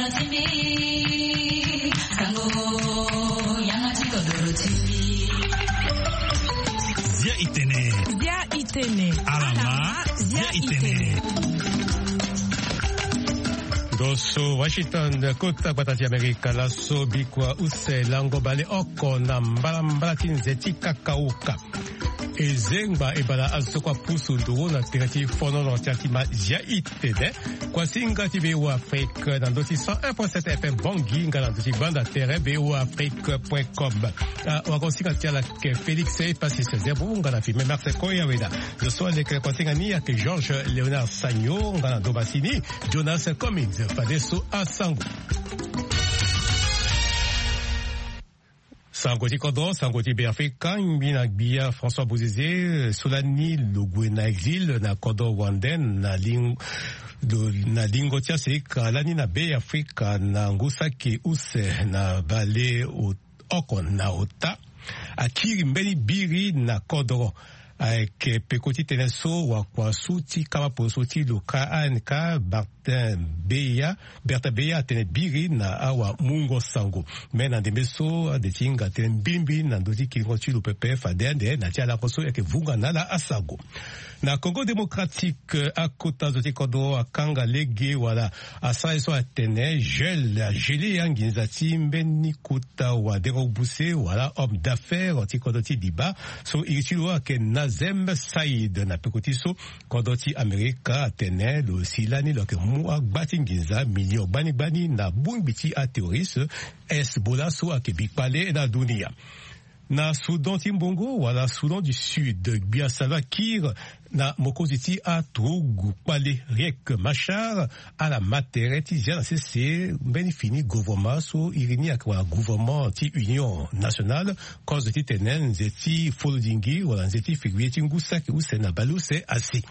Zia Itene. Alama Zia Itene. Doso Washington kota batati Amerika la sobikwa use lango bale oko na mbala tinzeti kakauka. Ezengba ebala azokwa pusu ndugo na tirati fono na tiatima Zia Itene kwa singa tibe wa Afrique na doti 101.7 FM Bongi nga na doti banda terre BO Afrique.com wako singa tiala ke Félix e pasi se zebu nga na filme Marseille Koya weda je sois le kwa singa ni ke Georges Léonard Sagno nga na Dobasini Jonas Comics Fadeso Asango Sangoti Kodo, Sangoti Béafrika, Mbina Bia, François Bouzizé, Solani, Lugwena Exil, na Kodo Wanden, na Lingotia Sika, Lani na Béafrika, na Ngusaki Use, na Bale Okon, na Ota, Akiri Mbeni Biri, na Kodoro. Avec Pekoti Teneso, Wakwasuti, Kawaposoti, Luka Anka, Bertin Beya, Tene Biri, na Awa Mungo Sango. Mais dans des meso, des tinga, Tene Bimbi, Nandoti, Kilingotu, Lupepe, Fadende, Natia la Poso, et que Vungana la Asago. Na Congo démocratique, à Kota Zotikodo, à Kanga Lege, voilà, à Saeso Atene, gelé, Anginzati, Mbeni Kota, ou à Deroboussé, voilà, homme d'affaires, Tikodoti Diba, so, Irichilo, ke Nazem Saïd, na Pekotiso, Kodoti Amerika, Atene, le Silani, le Mua, Batinginza, Milio Bani, na Bungbiti, a terroriste, Esbola, so, a Kebikpale, na Dunia. Na Soudan Timbongo, wala Soudan du Sud, Bia Salva Kiir, na Mokoziti a Trougou, Pale, Riek Machar, à la Matereti, Zia la CC, Benifini, gouvernement, so Irini, à quoi gouvernement, ti Union Nationale, cause de Titenen, Zeti, Folodingi, wala Zeti, Figuier, Tingusak, ou Sena Balou, c'est assez.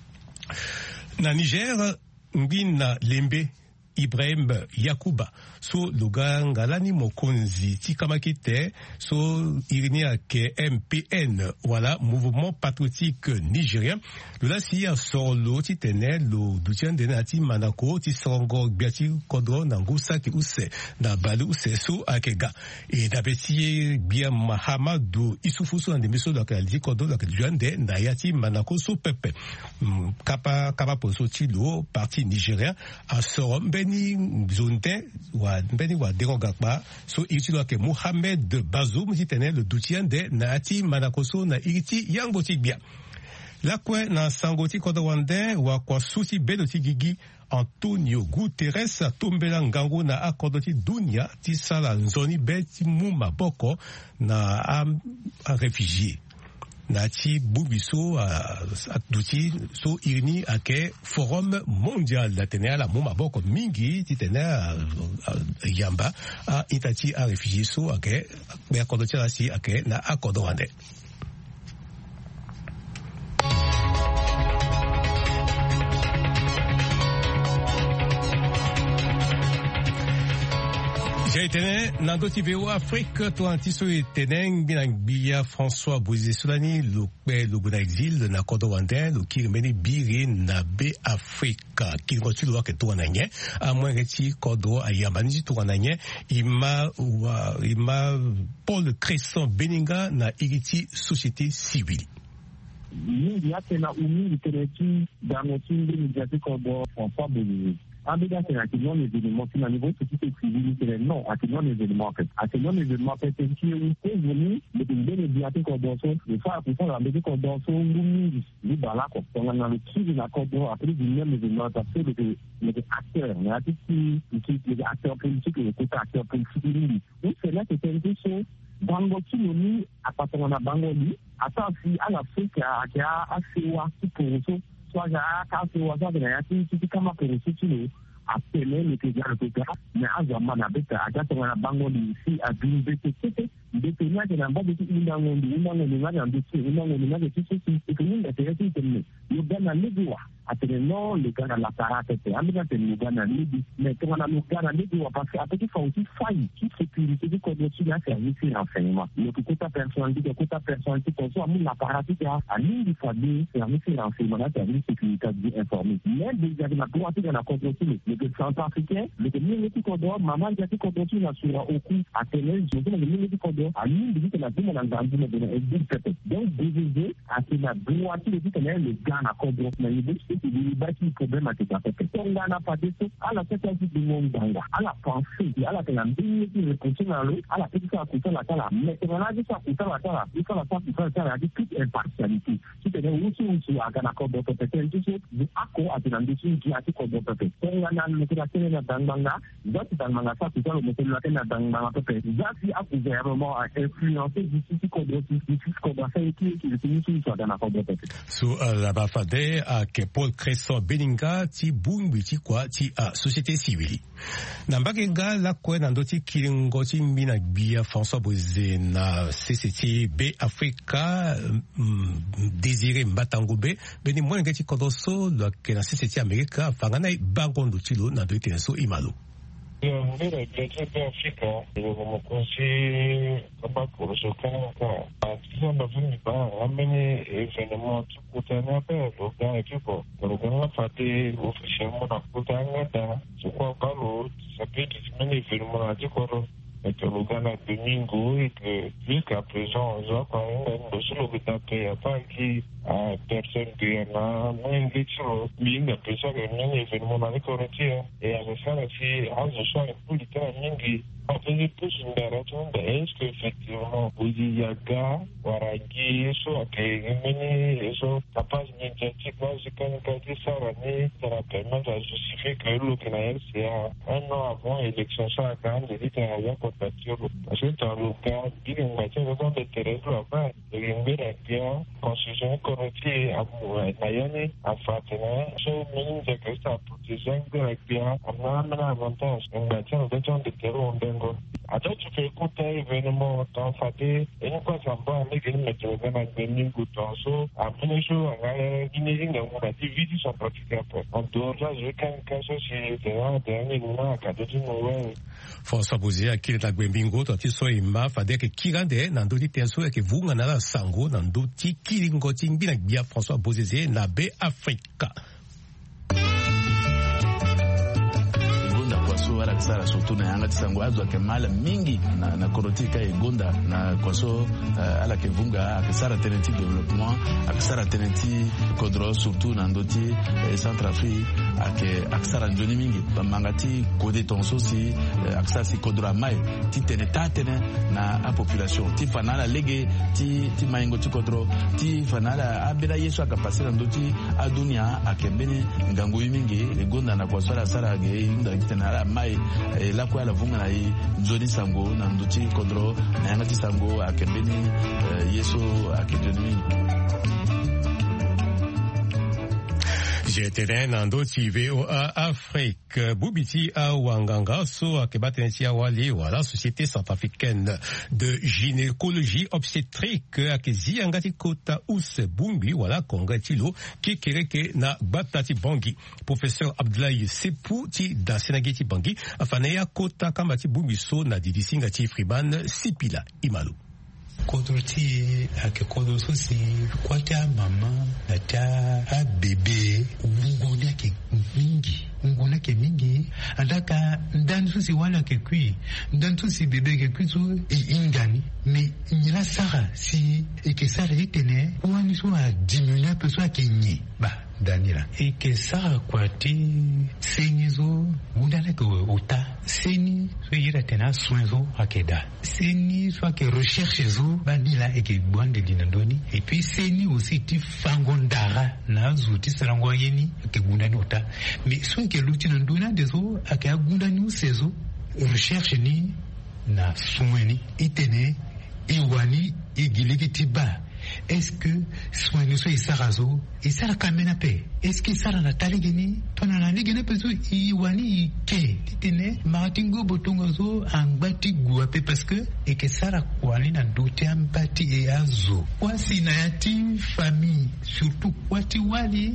Na Niger, Mbina Lembe, Ibrahim Yakuba so Lugangalani Mokonzi Tikamakite so Irinia ke MPN voilà mouvement patriotique nigérien le lasia solo titene lo dutien de nati manako ti songo biati kodro nangusa ki use na balu use so akega et d'abeti bien Mahamadou Isufu so ande miso da kaldi kodro da juande na yati manako so pepe kapa poso ti lo parti nigérien a sorom ni zonte wa mbeni wa derogakba so itilo ke Mohamed Bazoum titene le doutien de Nati Manakoso na iriti yangoti bia la kwe na sangoti kodawande wa kwa suti bedoti gigi Antonio Guterres tombela ngango na akodoti dunia tisala nzoni beti muma boko na a réfugié Nati Bubiso duti so irini ake forum mondial la tenea la moma boko mingi ti tenea yamba a itati a réfugié so ake be akodo si ake na akodo wande. J'ai Nandoti VO Afrique, toi antiso teneng binangbia François Bouzé Solani, le Buna Exil, na Kodo Wandin, le Kirmeni Biri, na B Africa, qui continue à que toi nanye, à moins que tu Kodo à Yamani, toi nanye, ima Paul Cresson Beninga, na Iriti Société Civile. Nous, il y a une umilité dans notre médiatique François Bouzé. Ambega c'est activement les éléments qui au niveau société civile c'est non activement les éléments c'est qui est venu de une médiatique coordination de ça pour la médiatique coordination nous bala ko on a le qui la coordination après du même événement parce que les acteurs les acteurs politiques et les acteurs politiques nous c'est là que c'est une chose bango qui à partir de bango lui attends si à l'Afrique qui a assez wa pour soit j'ai à de la qui kama pour situer appeler le pays mais à zaman avec à la bango ici à d'une BTC détenir de la base de une et que nous intéressé le bien à l'égout non le Ghana la parate amina te le Ghana libi mais quand on a le Ghana libi on passe après qu'il faut aussi faillir qui sécurité du code de la service de renseignement le côté personnalité qu'on soit la parate à ligne du famille service de renseignement la service de sécurité informée mais déjà la droite dans la contrôle le centrafricain le communauté code maman qui contrôle la sur au coup à tenir je veux le communauté code à ligne de la demande dans donc divisé à la droite de le Ghana code mais il bâti problème à cette affaire. On n'a pas de tout à la tête du monde d'Anga, à la pensée, à la pénalité, qui reconstruit à l'eau, à la petite à la tala. Mais on a dit ça pour la tala, il faut la faire pour la tala, toute impartialité. Si tu es aussi à Ghana comme d'autres personnes, tu sais, du accord à l'ambition qui a été comme d'autres personnes. On a mis la télé dans Manga, d'autres dans Manga, ça, tu dois le mettre la télé dans Manga, peut-être. J'ai à gouvernement à influencer du site comme d'autres, du site comme d'autres, qui est tenu sur Ghana comme d'autres personnes. Sous la Bafade, à Paul Cresson Beninga, ti bumbi ti kwa ti a société civile. Nambagenga la kwe nandoti kiringo ti mbina bia François Bozé na CCTB Africa désiré Mbatangube beni mwenga ti kodoso la ke na CCT America fangana bangondo ti lo na do teneso imalo. Mbele ya Afrika wamukunzi kama kurusuka atiza mbavuni ba amene evenement tukutana pe loga ekipo loga fati officiellement na kutanga da kwa balo sapeti mene evenement atikoro et le Ghana domingo et que jusqu'à présent on voit quand même sur le tapé à pas qui personne qui a moins de choses mais il a pensé que un événement avec Corinthians et avec ça aussi à ce soir pour le temps mingi on faisait plus une direction de est-ce que effectivement Ouziaga Waragi so que so capaz médiatique là c'est quand ça l'année ça va permettre à justifier que le Canada c'est un an avant l'élection ça quand il était à parce que dans le cas d'une matière de terrain là-bas il y a une bien constitution corrective à Miami à Fatima so meaning que ça protéger de bien on a un avantage en matière de terrain dengo attends tu fais écouter événement dans Faté et une fois ça va avec une méthode de maintenir good so à mener sur un guinéen dans mon activité sont pratiquées en dehors là je quand ça c'est dernier mois à cadre du nouveau François Bozé akili na gwembingo to ti so imba fadeke kirande na ndo ti teso ke vunga na la sango na ndo ti kilingo ti mbina bia François Bozé na be Afrika wala kisara surtout na yanga tisango azo kemala mingi na korotika egonda na kwaso ala kevunga akisara tenenti développement akisara tenenti kodro surtout na ndoti Centrafrique akisara njoni mingi bamangati kode tonso si akisara si kodro mai ti tenetane na a population ti fanala lege ti maingo ti kodro ti fanala abira yesu akapasira ndoti adunia akembeni ngango mingi egonda na kwaso ala sara ge inda kitana mai la kwa la vunga na nzoni sango na nduti kodro na yanga ti sango akembeni yeso akendeni J'étais dans d'autres VOA Afrique. Boubiti a Wanganga, so Kebateneti Awali, la Société centrafricaine de gynécologie obstétrique, à Keziangati Kota Ous Bumbi, voilà, Kongatilo, qui kereke na Batati Bangi. Professeur Abdoulaye Sepou, ti da Senageti Bangi, afaneya Kota Kamati Bumbi so na Didisingati Friban Sipila Imalu. Kodoti ake kodoso si kwata mama ata a bebe ngona ke mingi andaka ndantu si wana ke kui ndantu si bebe ke kui so ingani mais nyela sara si e ke sara itene wani so a diminuer peu so ke nyi ba Daniela et que ça kwati senyizo mundana ko uta seni so yira tena soinzo akeda seni so ke recherche zo bandila et que bande dinandoni et puis seni aussi ti fangondara na zuti sarangwa yeni ke gundani uta mais so ke luti nandona dezo aka gundani usezo recherche ni na soini itene iwani igiliki tiba. Est-ce que soin nous soit isarazo isara kamena pe est-ce que isara na taligeni tona na ligeni pe so iwani ke titene martingo botongozo angbati guape parce que et que sara kwani na ndote ambati e azo kwasi na yati famille surtout kwati wali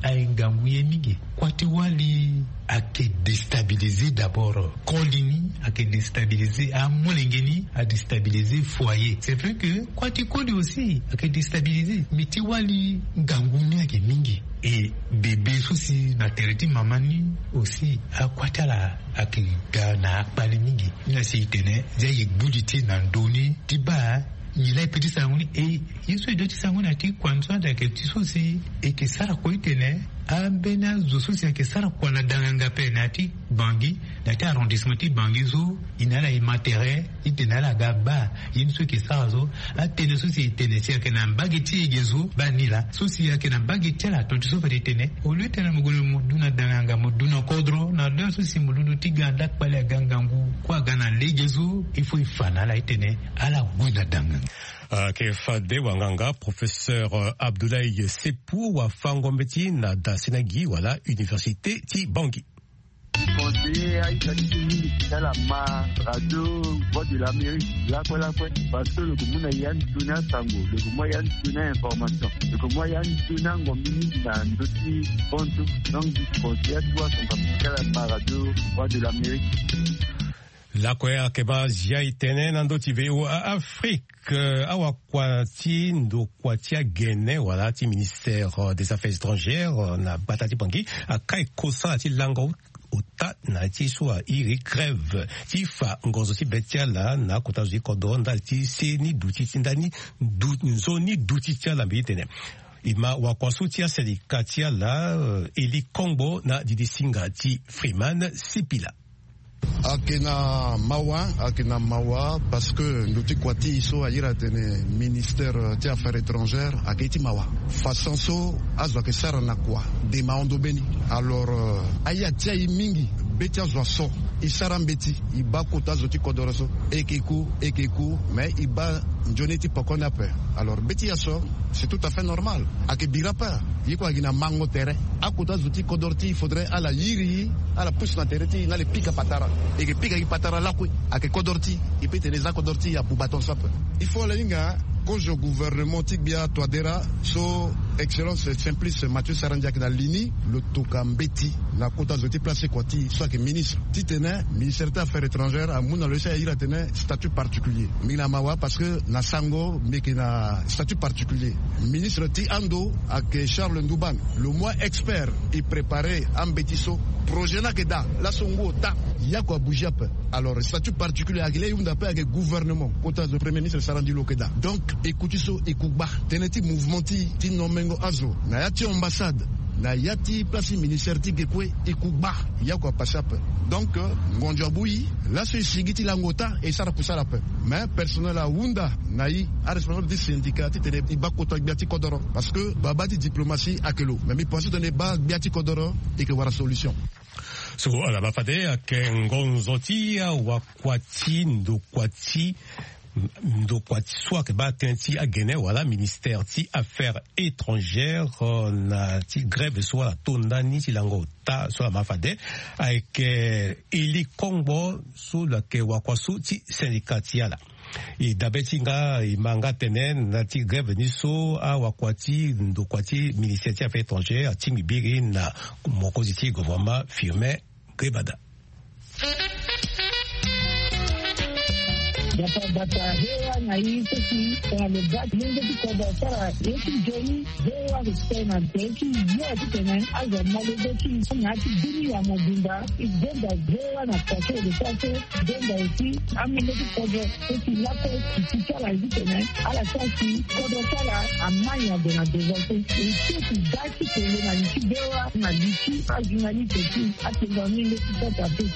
aingambuye mingi kwati wali ake déstabiliser d'abord kolini ake déstabiliser a molengeni a déstabiliser foyer. C'est vrai que kwati kodi aussi ake déstabiliser miti wali nganguni ake mingi et bébé souci na tereti mamani aussi a kwatala ake gana akpali mingi ina si tene zayi buditi na ndoni tiba nila petit sanguni et yeso do ti sanguna ti kwanza da ke tisosi e ke sara ko itene abena zo sosi ke sara ko na danganga pe nati bangi na ta arrondissement ti bangi zo inala imatere itena la gaba yinso ke sara zo atene sosi itene ti ke na mbagi ti gezo banila sosi ke na mbagi ti la tonti so fati tene o le tena mugolo muduna danganga muduna kodro na do sosi mudunu ti ganda pale gangangu kwa gana legezo il faut ifana la itene ala gwina danganga. Kefade Wanganga, professeur Abdoulaye Sepou wa Fangombeti na da Senagi wala Université ti Bangui. Conseiller à Italie, c'est la radio Voix de l'Amérique, là parce que le Goumuna Yann Tuna Sango, le Goumuna Yann Tuna Information, le Goumuna Yann Tuna Ngomini dans d'autres comptes, donc du conseiller à toi, son capital à la radio Voix de l'Amérique. La kwea keba zia itene nando tive o Afrique awa kwati ndo kwatia Guinée wala ti ministère des affaires étrangères na batati bangi akai kosa ti lango uta na ti so iri grève ti fa ngozo ti betiala na kotazi kodonda ti seni duti tindani zoni duti ti la mbitene ima wakwasutia selikatia la Eli Kongbo na didisinga ti Freeman Sipila. Akena mawa parce que nous kwati iso ayira tene ministère des affaires étrangères aketi mawa façon so azwa ke sara na kwa de maondo beni alors aya tia mingi betia zwa so isara mbeti iba kota zoti kodoroso ekeku mais iba njoneti pokona pe alors beti yaso c'est tout à fait normal ake birapa yiko agina mango tere akota zoti kodorti il faudrait à la yiri à la pousse na tereti na le pika patara et que pika patara la kui ake kodorti il peut tenir za kodorti ya bubaton sap il faut la linga quand je gouvernement tikbia toadera so excellence simplice Mathieu Sarandiak na lini le tokambeti na kota zoti placé kwati soit que ministre titene ministère des affaires étrangères a muna le say ira tene statut particulier mina mawa parce que na sango meke na statut particulier ministre ti ando ak Charles Ndouban le mois expert et préparé en betiso projet na keda la songo ta yako bujap alors statut particulier agile yunda pe avec gouvernement kota de premier ministre Sarandi Lokeda donc écoutez so ekugba teneti mouvement ti nomengo azo na yati ambassade na yati place ministère ti gekwe ekugba yako pasap donc ngonjabui la se sigiti langota et sara pusara pe mais personnel a wunda nayi a responsable du syndicat ti tene ibakota biati kodoro parce que babati diplomatie akelo mais mi pense tene ba biati kodoro et que voilà solution. So ala bafade ake ngonzoti wakwati ndo kwati soit ke ba tenti a Guinée wala ministère ti affaires étrangères na ti grève soit la tondani ti lango ta soit mafade avec Eli Kongbo so la ke wakwasu ti syndicat ti ala i dabetinga imanga tenen na ti grève ni so a wakwati ndo kwati ministère ti affaires étrangères ti mibiri na mokozi ti gouvernement firme Grebada. Data hewa na hii sisi kwa lebati nende kwa sara yeki joni hewa kustena teki ya tena aza malebeti na ati dini ya mobimba igenda hewa na kwa de sase denda iti amile kwa eti lako kitala tena ala sasi kwa sara amanya de na dezote iti dati kele na iti hewa na iti ajunali teki ati ndomile kwa tatu.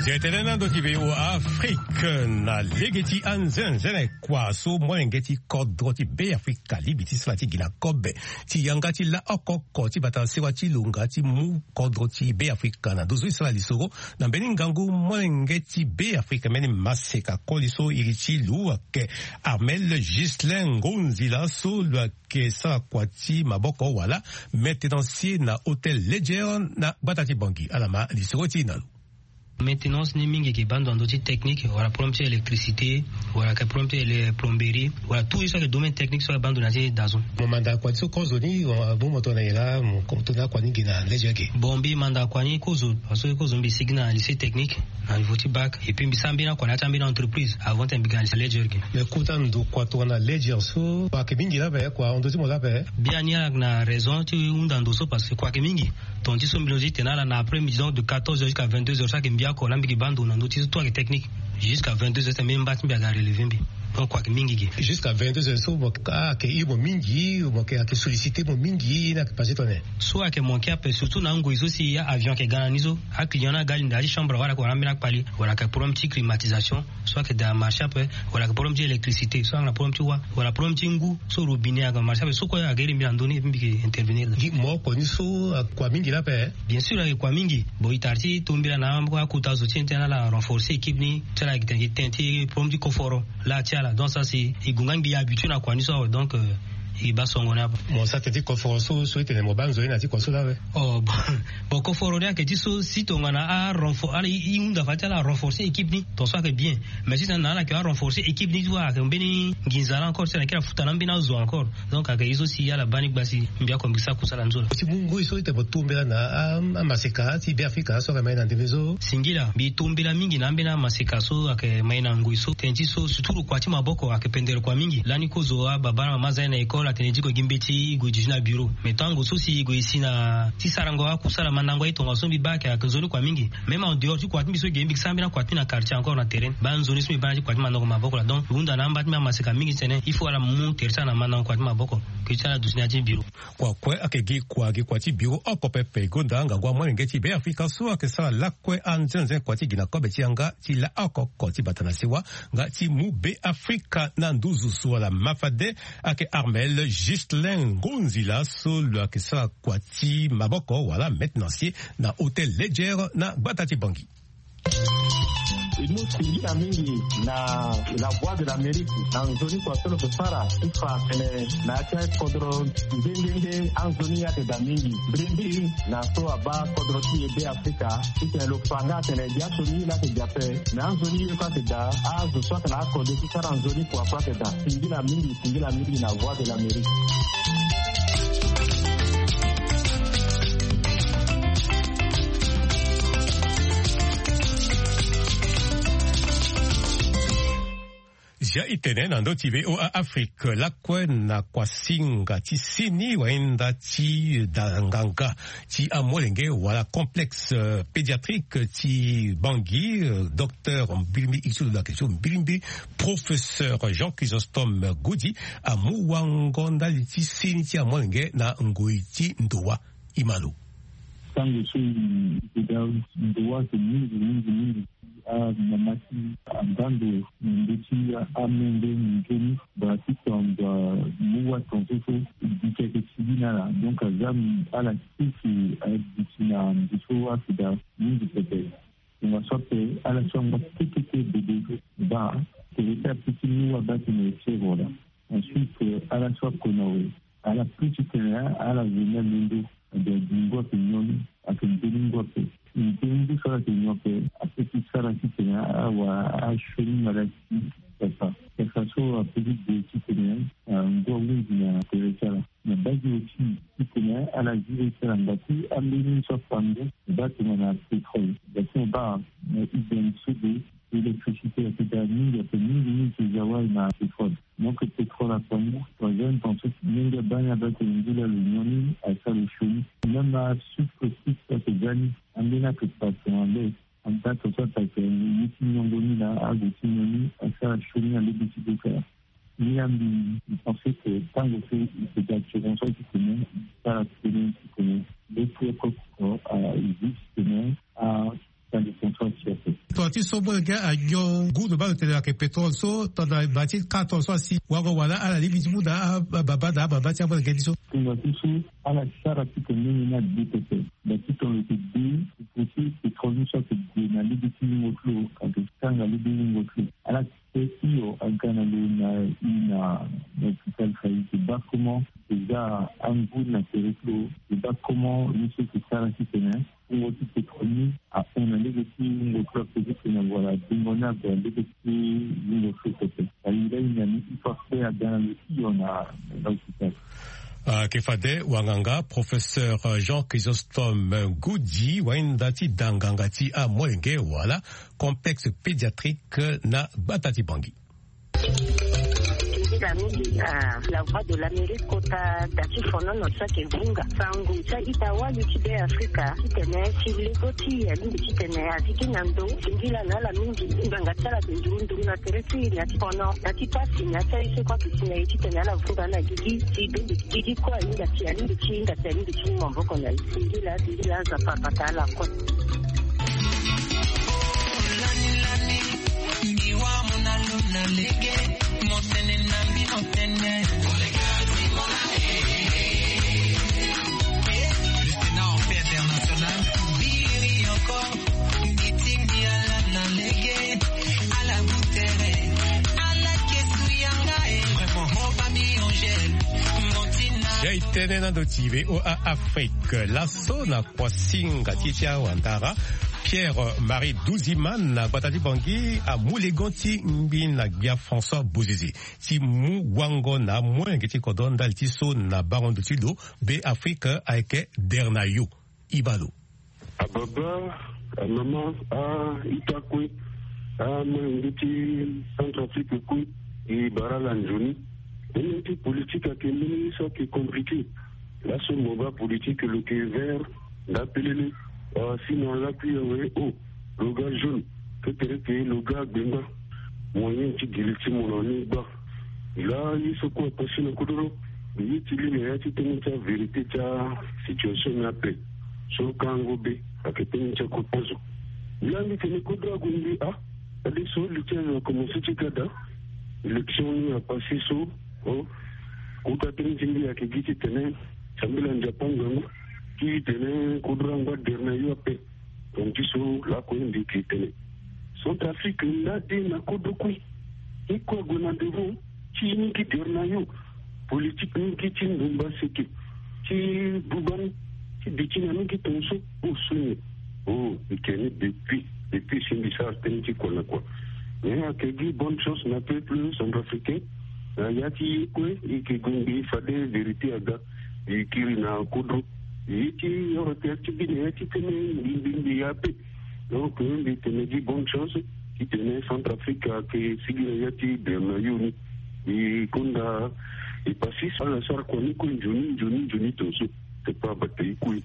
Jetelena do TVO Afrique na legeti anzen zene kwaso molengeti kodro ti be Afrika libiti slati gina kobe ti yangati la okoko ti bata sewa ti lunga ti mu kodro ti be Afrika na dozo isla lisoro na beningangu molengeti be Afrika meni maseka koliso irichi luwa ke Armel Ghislain Ngonzila so lwa ke sa kwati maboko wala maintenancier na Hotel Ledger na Batati Bangi alama lisoro ti nalu. Maintenance ni mingi ki bando andoti technique wala prompte électricité wala ka prompte les plomberie wala tout ça que domaine technique sur la bande nazi dazo mo manda kwa so kozo ni bon moto na ila mo komtona kwa ningi na lejeke bombi manda kwa ni kozo parce que kozo mbi signa lycée technique na voti bac et puis mbisambi na kwa na tambi na entreprise avant tambiga lycée lejeke mais kutan do kwa to na lejer so kwa kibingi la ba kwa ondoti mo la ba bien ya na raison tu undando so parce que kwa kibingi ton ti so mbilozi tenala na après midi de 14h jusqu'à 22h ça que mbia ko lambi bando na notice toi que technique jusqu'à 22h c'est même battu bien relever mbi donc quoi que mingi jusqu'à 22h so mo ka ke ibo mingi mo ke solliciter mo mingi na passer tonne soit que mon cap surtout na ngo izo si ya avion ke gana nizo a client na gali ndali chambre wala ko ramina pali wala ka pour un petit climatisation soit que da marché après wala ka pour un petit électricité soit na pour un petit wala pour un petit ngou so robinet à marché so ko ya gari mi andoni mbi intervenir mo ko ni so kwa mingi la pe bien sûr kwa mingi bo itarti tombira na ko kutazo tena la renforcer équipe ni tela tenti pour un petit confort là là donc ça c'est igungang bi habitué na kwa niso donc il va songona mon ça te dit confort so ite mo banzo ina ti kwa so là oh bon confort dia que dit so si tongana a renforcer ali iunda fatala renforcer équipe ni to ça que bien mais si na la que a renforcer équipe ni doit que mbeni nginzala encore c'est na kila futa na mbina zo encore donc aka izo si ya la bani basi mbia ko mbisa kusala nzola si mungu iso ite botumbela na maseka ti be Afrika so ka maina ndivezo singila bi tumbela mingi na mbina maseka so aka maina nguiso tenti so suturu kwa ti maboko aka pendele kwa mingi lani ko zo baba mama za na école atenedi ko gimbeti go jina bureau metango so si go isina ti sarango akusala manango itonga so bi baka aka zoni kwa mingi même en dehors ti kwa ti so gembi sambi na kwa ti na quartier encore na terrain ban zoni so ba ti kwa ti manango maboko la donc unda na mbati ma maseka mingi sene il faut ala mu tersa na manango kwa ti maboko ki tsala dusina ti bureau kwa kwe akegi kwa ti bureau okopepe gonda nga gwa mwenge ti be Afrika so akesala lakwe anzenze kwa ti gina kobe ti anga ti la okoko ti batana siwa nga ti mu be Afrika na nduzu so la mafade ake Armel Ghislain Ngonzila so lo akesala kwa ti maboko wala maintenancier na Hotel Ledger na Batati Bangi. Nous singira mingi na la voix de l'Amérique en zone kwa solo para ifa tene na cha kodro ndenge en zone ya de mingi brindi na so aba kodro ti be Afrika ite lo fanga tene ya so ni la te jape na zone yo ka te da a zo so na ko de ti en zone kwa kwa te da singira mingi na voix de l'Amérique. Ja itene nando TVO Afrique lakwe na kwa singa ti sini waenda ti danganga ti amolenge wala complexe pédiatrique ti Bangui docteur Mbilimbi isu la question Mbilimbi professeur Jean Chrysostome Goudi amuwangonda ti sini ti amolenge na ngoi ti ndoa imalo tango so ndoa ti mingi mamaki andando ndeti amende ngeni bati tamba muwa tonso dikeke sidina donc azam ala tisi adikina ndiso afida mingi pepe on sorte ala songa tikeke bebe ba que petit muwa bati ne voilà ensuite ala soit konowe ala petite ala venir lindo de dingo pignoni akendingo pe Ndi sara te nyope apeti sara ti tena awa a shoni malaki pepa pepa so apeti de ti tena ngo wingi na teresala na baji oti ti tena ala jire sara ngati amini so pande bati na petrol bati ba na idem sude l'électricité a été mingi a mingi ti zawai na petrol donc petrol a pamu troisième pensée mingi banya bati ndila l'unioni a sa le shoni même a substitut a te gani ambina kupatana ambapo sasa ni nyongoni na agutini asa shoni na libisika ni ambi pensais que tango fait c'est actuellement ça qui connaît ça qui connaît depuis quoi à existe à dans les contrats qui a fait toi ti so bo ga ayo gu do ba te la ke petrol so to da ba ti 14 si wa go wala ala li bitu da baba ti abo ga ti so Kwa sisi ala sara kitu nini na DPP da kitu nitidi kusi ikonisha kujina libiti ngotlu akistanga libiti ngotlu ala sio agana ina hospital faiti ba comment déjà un bout na territoire ba comment monsieur qui sara kitene ngoti tekoni a on a libiti ngotlu kitene voilà dingona de libiti ngotlu kitene aile ni forcé agana iona hospital Kefade wanganga professeur Jean Chrysostome Goudi waindati dangangati a Molenge wala complexe pédiatrique na Batati Bangi. La voix de l'Amérique kota dati fono no sake bunga sangu cha itawali chibe Afrika kitene siligoti ya limbi kitene atiki nando singila nala mingi nganga tsala tundu na teresi ya tipono ati pasi na tsaise kwa kitene kitene ala vuga na gigi sibendi gigi kwa inga tia limbi chinga tia limbi chinga mboko na singila za papatala kwa lani ngiwa mona luna lege motene nambi motene olegati molae le Sénat en paix international biri yoko mitingi ala na lege ala butere ala kesu yangae moba mi angel montina Jaitene na dotive o Afrique lasso na kwasinga titia wandara Pierre-Marie Douziman na Batati Bangi a Moulegonti Mbin na Bia François Bouzizi. Si Mou Wango na Mouenge ti kodon dal tiso na Baron de Tudo be Afrique aike Dernayo. Ibalo. Ababa, maman, Itakwe, Mouenge ti Centrafrique Kouy, et Baralanjoni. Et une politique à Kémini, ça qui est compliqué. Là, ce moment politique, le qui est vert, d'appeler sinon là puis le gars jaune peut-être que le gars benga moyen qui diliti mon ami bas là il se quoi passer le kodoro il utilise mais il tient sa vérité sa situation après so kango be aketeni cha kopozo là il tient kodoro gundi allez so le tient comme si tu kada élection a passé so kutateni jingi ya kigiti tena sambila Japon gango qui tenait Koudranga Dernayo paix. Donc, ils sont là, qui tenait. Centrafrique, là, des Nakodokui. Et quoi, Gonadevon, qui n'est qui Dernayo, politique, qui tient Bumba Seke, qui Bouban, qui détient qui Tonso, au Souni. Oh, il tenait depuis Sindissa, Teniti Konakwa. Mais il y a quelques bonnes choses, n'a pas plus Centrafricain. Il y a qui, et qui Gombi, Fade, vérité, Aga, et qui n'a Koudro. Yiti Europe bien qui tenait l'Indiape. Donc, il tenait des bonnes choses qui tenaient Centrafrique qui Sigayati Dernayouni. Et qu'on a passé ça la soirée qu'on est Johnny Toso. C'est pas bataille couille.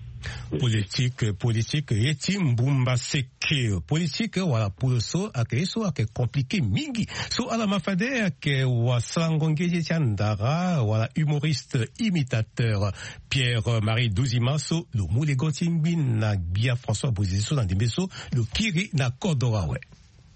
Politique, yeti mbumba seke. Politique, wala pour so, ake compliqué mingi. So, ala mafade, ake wasangongeje tiandara, wala humoriste, imitateur, Pierre-Marie Douziman, so, le Moulegonti Mbin na Bia François Bouzizi, so, na Dimbeso, le Kiri na Kodora, ouais.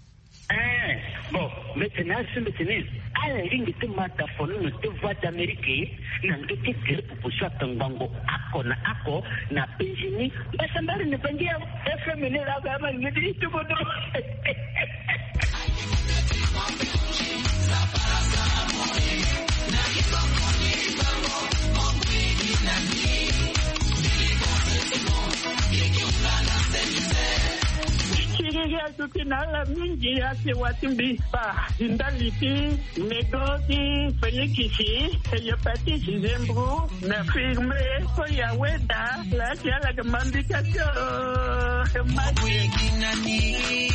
Bon, maintenant, à la ligne de mataphone, de voix d'Amérique, n'a pas été clair pour ça, Tangango, Ako, n'a pas gêné. Mais ça m'a dit, FMN, la gamme, me dit, tout le monde. Tukinala mingi yake watimbi pa indaliti negoti fenyikisi yopati zembru na firme ko ya weda la kiala kamambika jo maginani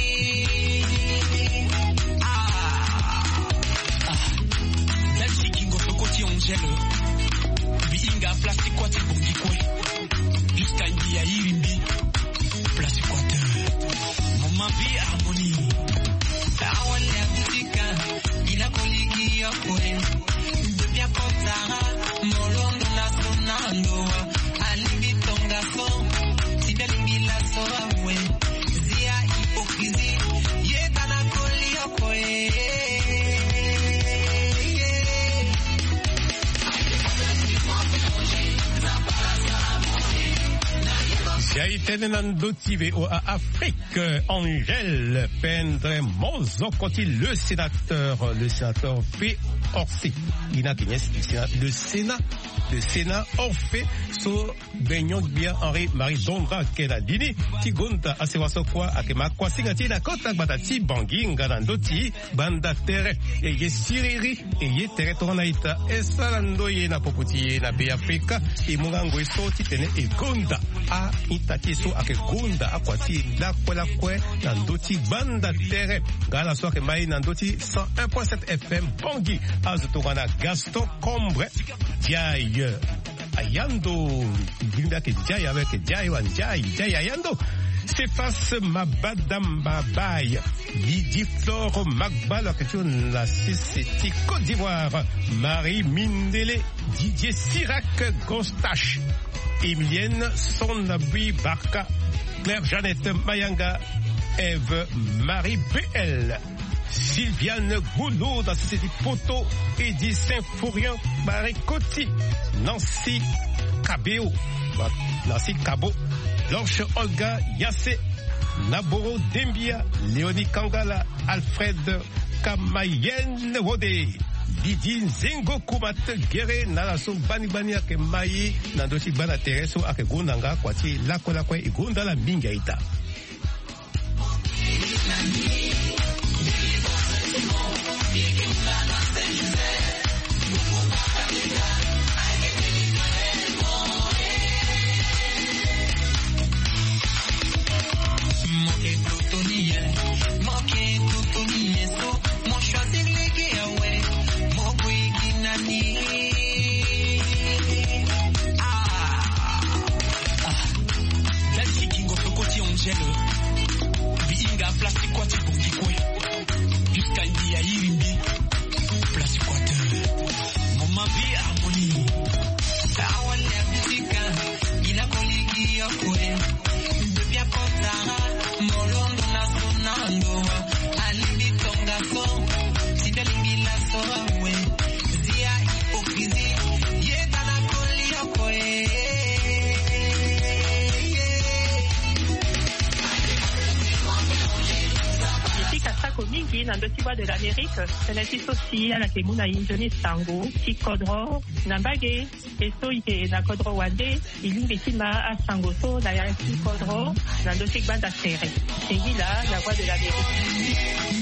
la chikingo fokoti ongelo biinga plastic kwati bongikwe jusqu'à ndia irimbi plastic kwati ma vie harmonie awale abutika ila koligi yokwe ndebya kotara molondo na sonando alibi tonga so sidalingi la soawe zia hypocrisie Yaitene Nandotive au Afrique, Angèle Pendre Mozo, quand le sénateur fait Orsi, le Sénat Orphée, so Benyon bien Henri Marie Dondra Kenadini, Tigonta Asewaso kwa Akema Kwasingati la Kota Batati Banginga Nandoti, Banda Terre, et Yesiriri, et Yeteretonaita, et Salandoye na Poputi na Be Africa, et Mungango et Soti Tene et Gonda, a Itatiso Ake Gonda, Akwati, la Kwe, Nandoti, Banda Terre, Gala Soake Mai Nandoti, 101.7 FM, Bangi, Azotorana Gaston Combre, Diaye. Ayando, Grinda que Jai avec Jai Wan Jai Ayando. C'est face Mabadamba Baye, Lydie Flore Magbal, la question la CCT Côte d'Ivoire, Marie Mindele, Didier Sirac Gostache, Emilienne Sonabui Barca, Claire Jeannette Mayanga, Eve Marie BL. Sylviane Goulot, dans Société Poto, Edith Saint-Fourian, Baricoti, Nancy Cabeo, Blanche Olga Yassé, Naboro Dembia, Léonie Kangala, Alfred Kamayen Wode, Didi Zengo Kumat, Gere, Nalaso Banibania, Kemayi, Nandosi Bana Tereso, Ake Gundanga, Kwati, Lakolakwe, Gundala Mingaita. Biinga plastic kwati bungikwe Jusqu'à India Irimbi Plastic kwati Mama bi harmonie Sawa le musika Ina koligi yokure Bebia kotara Molondo na sonando Alibi tonga so Sidalingi la soawe Zia hipokrizi Yeda na koli yokoe Mingi na Dotiwa de l'Amérique, Senati Sosi, à la Kemuna Injoni Sango, Tikodro, Nambage, Esto Ike na Kodro Wande, Ilimbetima à Sangoso, na Yaki Kodro, na Dotikba da Serre. Segila, la voix de l'Amérique.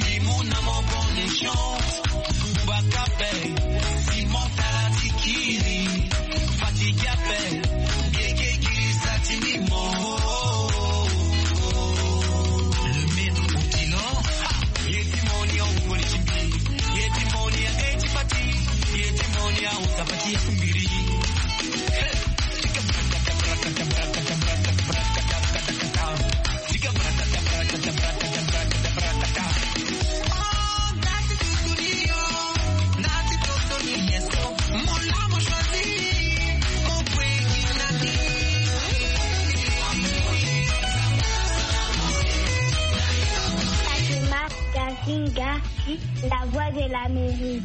La voix de l'Amérique.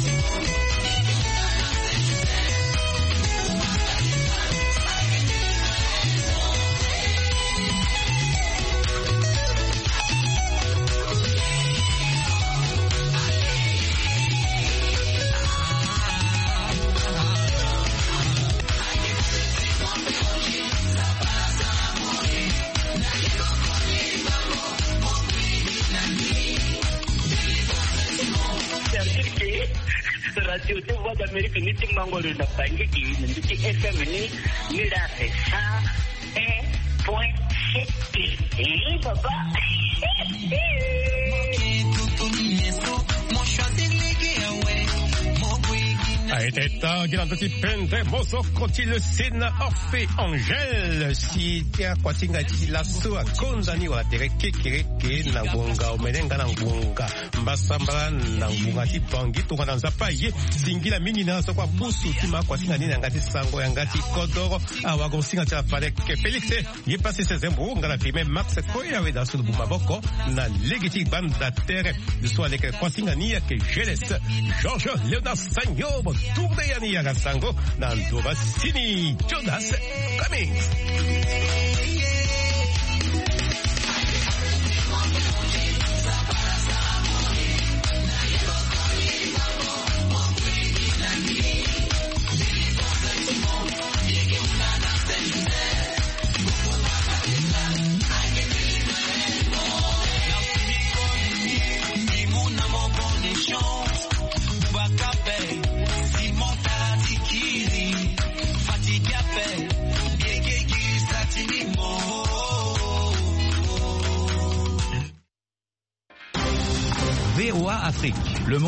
Radio te voix d'Amérique ni timangolo na bangiki ni FM ni la ça 1.7 papa A été grande pente, mozo koti le Sénat Orphée Angèle, si tia kwatinga di la soa kondani wa tereke kereke na ngonga omenenga na ngonga mbasamba na ngonga ti bangi to kana nzapa ye singila mingi na so kwa pusu tima kwatinga ni ngati sango ya ngati kodoro awa go singa ta pale ke Félix ye passé ses embro ngala prime Max Koya we da sulu bumaboko na legiti banda terre de so avec kwatinga ni ya ke Jeles Georges Léonard Sagno Tour de Yani Yagasango, Nandova Sini, Jonas Cummings.